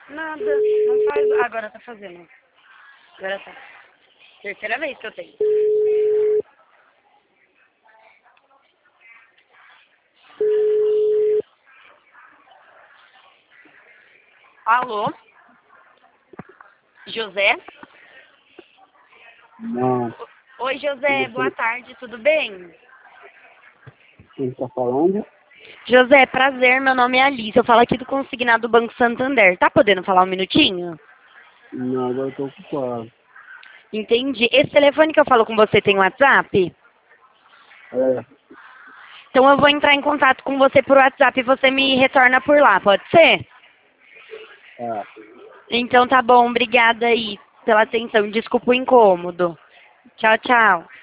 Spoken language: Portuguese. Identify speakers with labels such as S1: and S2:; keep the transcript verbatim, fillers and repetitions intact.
S1: Nada, não faz. Agora tá fazendo. Agora tá. Terceira vez que eu tenho. Alô? José?
S2: Não.
S1: Oi, José, boa tarde, tudo bem?
S2: Quem está falando?
S1: José, prazer, meu nome é Alice, eu falo aqui do Consignado do Banco Santander. Tá podendo falar um minutinho?
S2: Não, agora eu estou ocupado.
S1: Entendi. Esse telefone que eu falo com você tem WhatsApp?
S2: É,
S1: Então eu vou entrar em contato com você por WhatsApp e você me retorna por lá, pode ser?
S2: é.
S1: Então tá bom, obrigada aí pela atenção. Desculpa o incômodo. Tchau, tchau.